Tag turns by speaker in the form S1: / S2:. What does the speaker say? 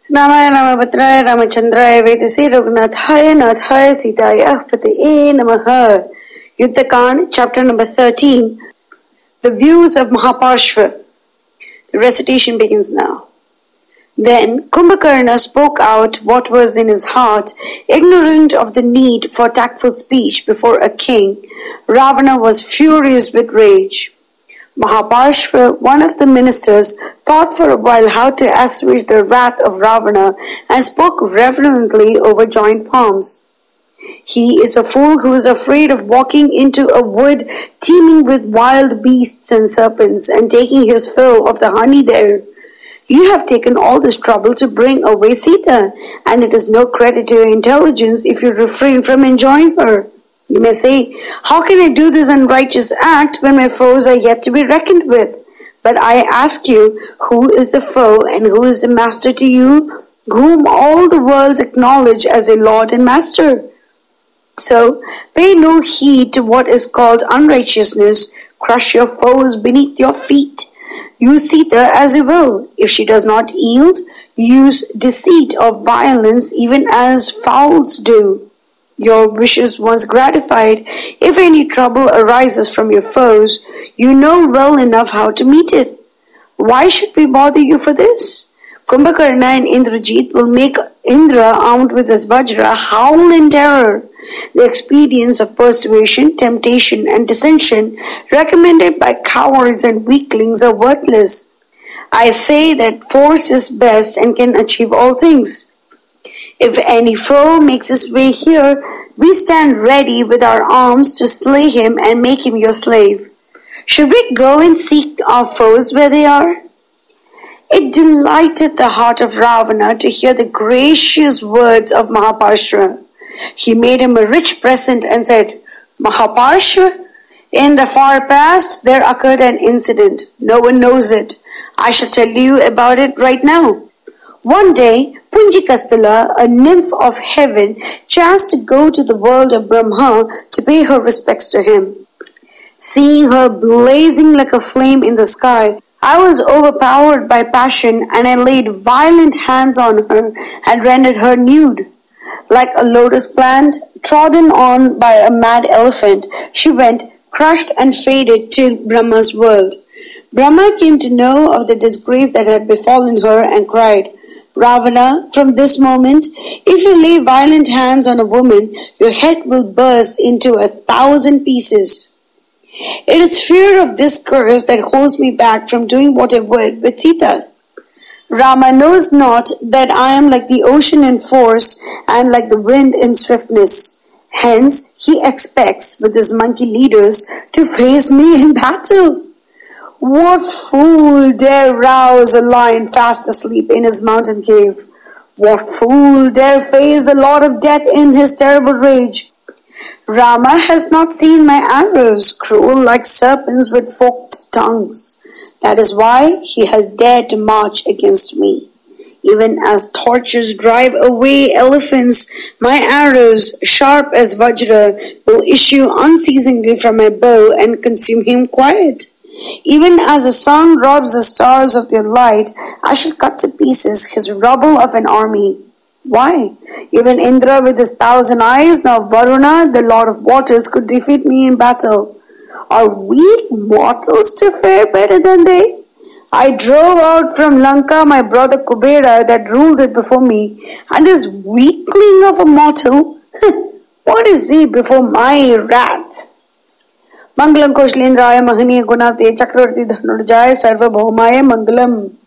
S1: रामाय रामभद्राय रामचंद्राय वेदसे रघुनाथाय नाथाय सीताय पतये नमः. Yuddha Kand, chapter number 13. The views of Mahaparshva. The recitation begins now. Then Kumbhakarna spoke out what was in his heart, ignorant of the need for tactful speech before a king. Ravana was furious with rage. Mahaparshva, one of the ministers, thought for a while how to assuage the wrath of Ravana and spoke reverently over joint palms. He is a fool who is afraid of walking into a wood teeming with wild beasts and serpents and taking his fill of the honey there. You have taken all this trouble to bring away Sita, and it is no credit to your intelligence if you refrain from enjoying her. You may say, how can I do this unrighteous act when my foes are yet to be reckoned with? But I ask you, who is the foe and who is the master to you, whom all the worlds acknowledge as a lord and master? So, pay no heed to what is called unrighteousness. Crush your foes beneath your feet. Use Sita as you will. If she does not yield, use deceit or violence even as fowls do. Your wishes once gratified, if any trouble arises from your foes, you know well enough how to meet it. Why should we bother you for this? Kumbhakarna and Indrajit will make Indra, armed with his Vajra, howl in terror. The expedients of persuasion, temptation, and dissension recommended by cowards and weaklings are worthless. I say that force is best and can achieve all things. If any foe makes his way here, we stand ready with our arms to slay him and make him your slave. Should we go and seek our foes where they are? It delighted the heart of Ravana to hear the gracious words of Mahaparshva. He made him a rich present and said, Mahaparshva, in the far past there occurred an incident. No one knows it. I shall tell you about it right now. One day, Punjikasthala, a nymph of heaven, chanced to go to the world of Brahma to pay her respects to him. Seeing her blazing like a flame in the sky, I was overpowered by passion, and I laid violent hands on her and rendered her nude. Like a lotus plant trodden on by a mad elephant, she went, crushed and faded to Brahma's world. Brahma came to know of the disgrace that had befallen her and cried, Ravana, from this moment, if you lay violent hands on a woman, your head will burst into 1,000 pieces. It is fear of this curse that holds me back from doing what I would with Sita. Rama knows not that I am like the ocean in force and like the wind in swiftness. Hence, he expects, with his monkey leaders, to face me in battle. What fool dare rouse a lion fast asleep in his mountain cave? What fool dare face the Lord of Death in his terrible rage? Rama has not seen my arrows, cruel like serpents with forked tongues. That is why he has dared to march against me. Even as torches drive away elephants, my arrows, sharp as Vajra, will issue unceasingly from my bow and consume him quiet. Even as the sun robs the stars of their light, I shall cut to pieces his rubble of an army. Why? Even Indra with his 1,000 eyes, nor Varuna, the lord of waters, could defeat me in battle. Are we mortals to fare better than they? I drove out from Lanka my brother Kubera that ruled it before me, and this weakling of a mortal, what is he before my wrath? Mangalam Koshalendraya Mahaniya Gunate Chakravarti Dhanurjaya Sarvabhaumaya Mangalam.